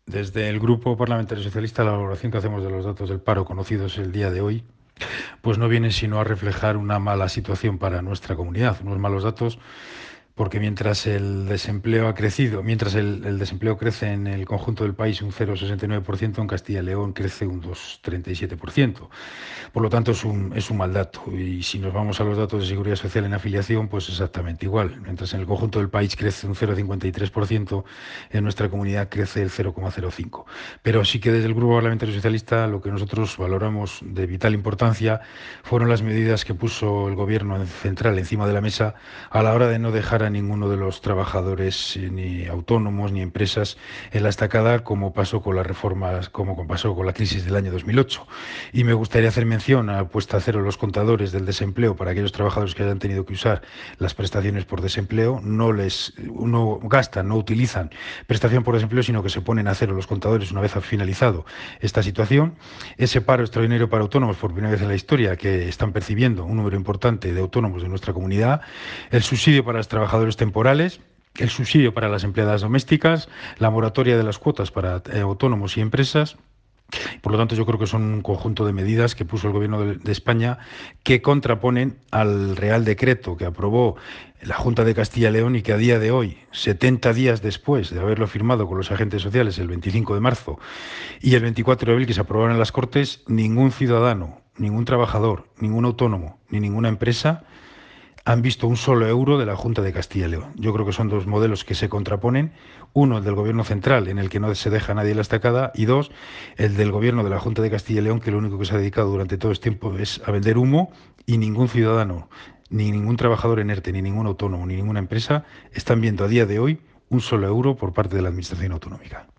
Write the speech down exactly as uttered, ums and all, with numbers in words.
Desde el Grupo Parlamentario Socialista, la valoración que hacemos de los datos del paro conocidos el día de hoy, pues no viene sino a reflejar una mala situación para nuestra comunidad, unos malos datos, porque mientras el desempleo ha crecido, mientras el, el desempleo crece en el conjunto del país un cero coma sesenta y nueve por ciento, en Castilla y León crece un dos coma treinta y siete por ciento. Por lo tanto, es un, es un mal dato. Y si nos vamos a los datos de seguridad social en afiliación, pues exactamente igual. Mientras en el conjunto del país crece un cero coma cincuenta y tres por ciento, en nuestra comunidad crece el cero coma cero cinco por ciento. Pero sí que desde el Grupo Parlamentario Socialista lo que nosotros valoramos de vital importancia fueron las medidas que puso el Gobierno central encima de la mesa a la hora de no dejar a ninguno de los trabajadores, eh, ni autónomos, ni empresas en la estacada, como pasó con las reformas, como pasó con la crisis del año dos mil ocho. Y me gustaría hacer mención a puesta a cero los contadores del desempleo para aquellos trabajadores que hayan tenido que usar las prestaciones por desempleo. No les no gastan, no utilizan prestación por desempleo, sino que se ponen a cero los contadores una vez ha finalizado esta situación. Ese paro extraordinario para autónomos, por primera vez en la historia, que están percibiendo un número importante de autónomos de nuestra comunidad. El subsidio para los trabajadores temporales, el subsidio para las empleadas domésticas, la moratoria de las cuotas para eh, autónomos y empresas. Por lo tanto, yo creo que son un conjunto de medidas que puso el Gobierno de, de España que contraponen al Real Decreto que aprobó la Junta de Castilla y León y que a día de hoy, setenta días después de haberlo firmado con los agentes sociales el veinticinco de marzo y el veinticuatro de abril que se aprobaron en las Cortes, ningún ciudadano, ningún trabajador, ningún autónomo ni ninguna empresa han visto un solo euro de la Junta de Castilla y León. Yo creo que son dos modelos que se contraponen. Uno, el del Gobierno central, en el que no se deja a nadie en la estacada, y dos, el del Gobierno de la Junta de Castilla y León, que lo único que se ha dedicado durante todo este tiempo es a vender humo, y ningún ciudadano, ni ningún trabajador en ERTE, ni ningún autónomo, ni ninguna empresa están viendo a día de hoy un solo euro por parte de la Administración autonómica.